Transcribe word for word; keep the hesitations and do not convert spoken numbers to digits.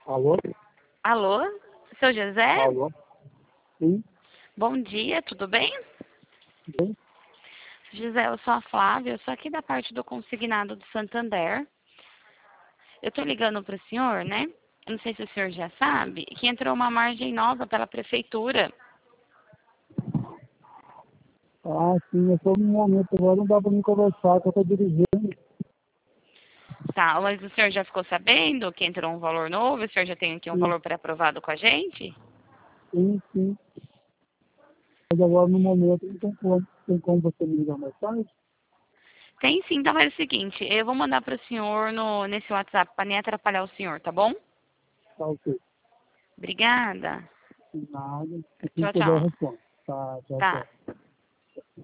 Alô? Alô, seu José? Alô? Sim, Bom dia, tudo bem? bem? José, eu sou a Flávia, eu sou aqui da parte do consignado do Santander. Eu estou ligando para o senhor, né? Eu não sei se o senhor já sabe, que entrou uma margem nova pela prefeitura. Ah, sim, eu estou num momento agora, não dá para me conversar, que eu estou dirigindo. Tá, mas o senhor já ficou sabendo que entrou um valor novo? O senhor já tem aqui um Sim, valor pré-aprovado com a gente? sim, sim. Mas agora no momento não tem como, tem como você me ligar mais tarde? Tem sim, então é o seguinte, eu vou mandar para o senhor no, nesse WhatsApp para nem atrapalhar o senhor, tá bom? Tá ok. Obrigada. Nada. Assim que Tchau, puder eu tchau. respondo. Tá, tchau, Tá. tchau.